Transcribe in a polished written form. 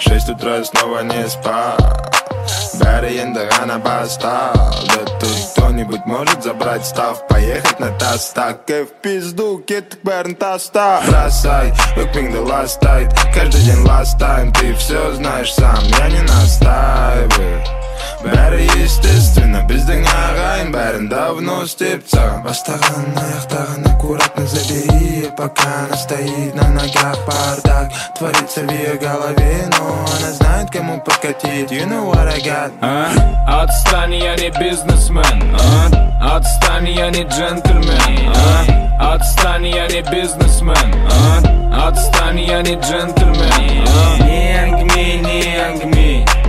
В 6 утра я снова не спал. Бәрі енді ғана басталды. Тут кто-нибудь может забрать став, поехать на тастак. В пизду, кеттік бәрін таста. Бросай, өкпеңді ластайд. Каждый день last time, ты все знаешь сам, я не настаиваю. Бәрі естественно, біздің ағайын бәрін давно істеп саған. Бастаған аяқтаған аккуратно забери, пока она стоит на ногах. Бардак творится в ее голове, но она знает, кому подкатить. You know what I got. Отстань, я не бизнесмен. Отстань, я не джентльмен. Отстань, я не бизнесмен. Отстань, я не джентльмен. Не ангми, не ангми.